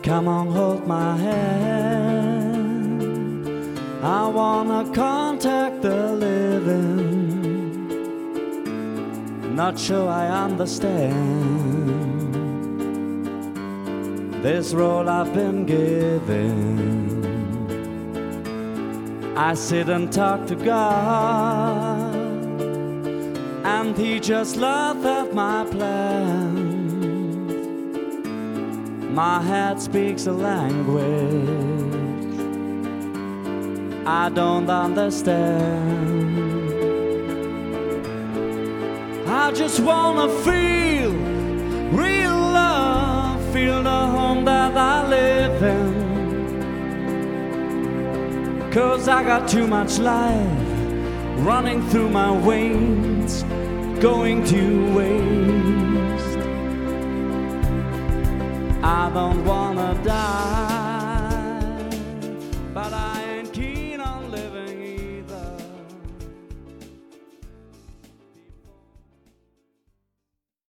Come on, hold my hand. I wanna contact the living. Not sure I understand this role I've been given. I sit and talk to God, and He just laughs at my plans. My head speaks a language I don't understand. I just wanna feel real love, feel the home that I live in. 'Cause I got too much life running through my veins, going to waste.